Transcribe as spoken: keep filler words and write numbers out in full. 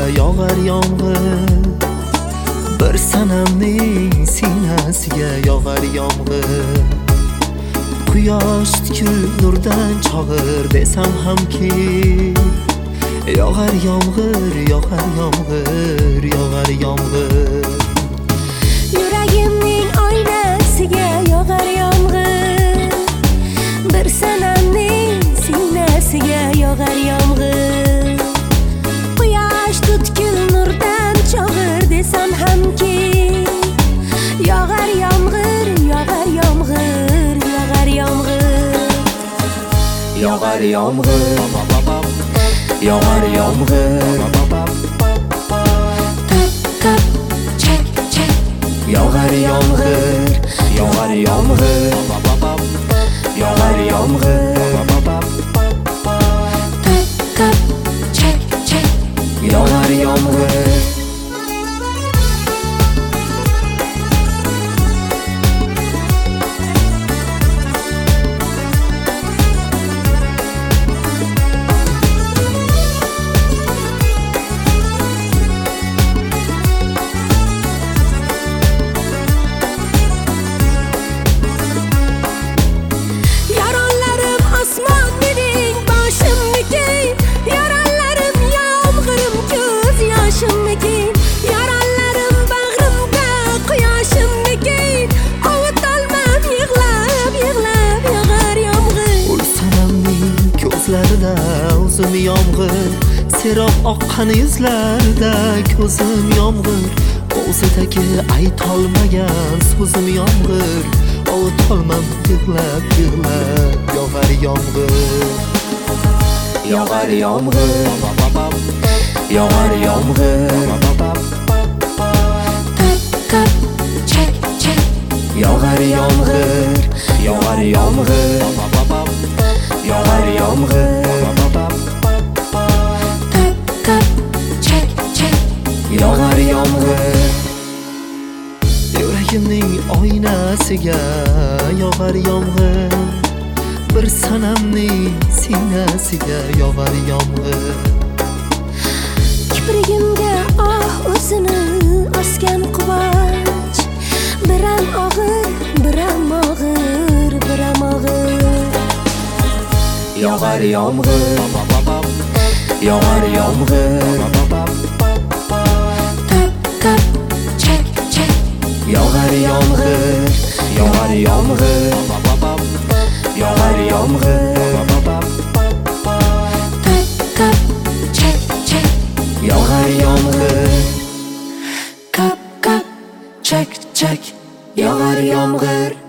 yog'ar yomg'ir, bir sanamning sinasiga yog'ar yomg'ir. Quyosh tikul nurdan chog'ir desam hamki, yog'ar yomg'ir, yog'ar yomg'ir, yog'ar yomg'ir. Yuragimning oynasiga yog'ar yomg'ir, bir sanamning sinasiga yog'ar yomg'ir. Quyosh butkul nurdan chog'ir desam hamki, yog'ar yomg'ir, yog'ar yomg'ir, yog'ar yomg'ir. Yog'ar yomg'ir, yog'ar yomg'ir, Kap çek çek. yog'ar yomg'ir, yog'ar yomg'ir, yog'ar yomg'ir, Kap çek çek. yog'ar yomg'ir. O'zim yomg'ir, serob oqqan yuzlarda ko'zim yomg'ir. O'zidagi aytolmagan so'zim yomg'ir, ovutolmam yig'lab yig'lab. Yog'ar yomg'ir, yog'ar yomg'ir, yog'ar yomg'ir, Kap çek çek. yog'ar yomg'ir, yog'ar yomg'ir, yog'ar yomg'ir, Kap çek çek. yog'ar yomg'ir. Yuragimning oynasiga yog'ar yomg'ir, bir sanamning sinasiga yog'ar yomg'ir. Kiprigimga oh o'zini osgan quvonch, biram og'ir, biram og'ir, biram og'ir. Yog'ar yomg'ir, yog'ar yomg'ir, Kap çek çek. yog'ar yomg'ir, yog'ar yomg'ir, yog'ar yomg'ir, Kap çek çek. yog'ar yomg'ir. Kap kap çek çek. Yog'ar yomg'ir.